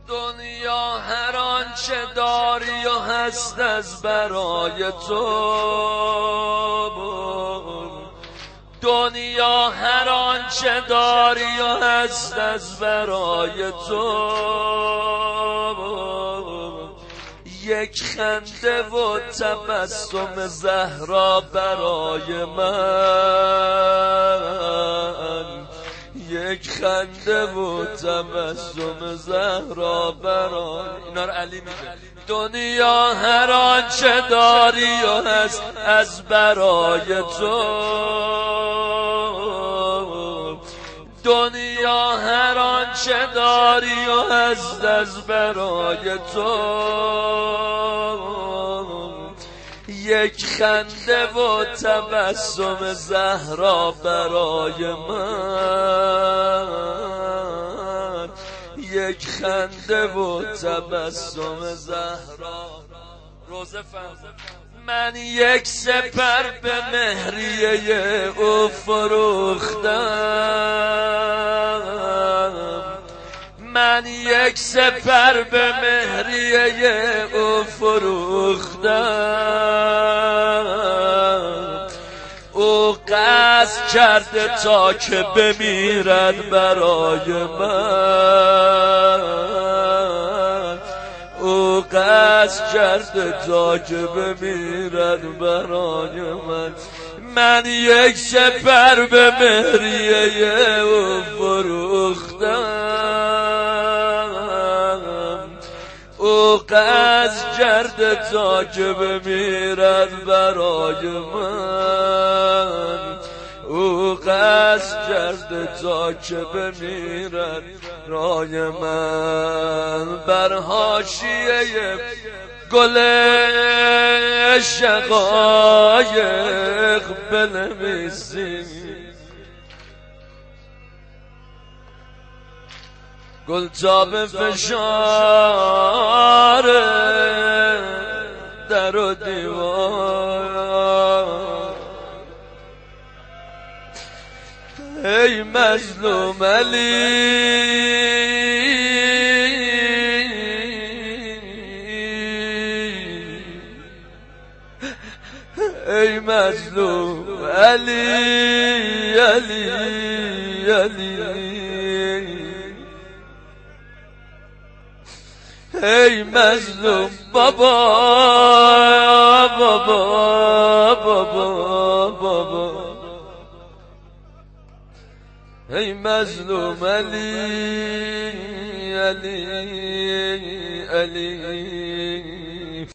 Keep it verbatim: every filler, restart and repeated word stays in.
دنیا هر آنچه داری و هست از برای تو، دنیا هر آنچه داری و هست از برای تو، یک خنده و تبسم زهرا برای من، یک خنده و تبسم زهرا برای اینا رو علی میگه. دنیا هر آنچه داری و هست از برای تو، دنیا هر آنچه داری و هست از برای تو، یک خنده و تبسم زهرا برای من، یک خنده و تبسم زهرا. روزه فرزند من یک سپر به مهریه او فروختم، من یک سپر به مهریه او فروختم، او قصد کرده تا که بمیرد برای من، او قصد کرده تا که بمیرد برای من. من یک سپر به مهریه او فروختم، او قصد کرده تا که بمیرد برای من، او قصد کرده تا که بمیرد برای من. بر حاشیه گل شقایق بنویسیم، گل تا به فشار در و دیوار. ای مظلوم علی ای مظلوم علی علی علی ای مظلوم بابا بابا بابا بابا ای مظلوم علی علی علی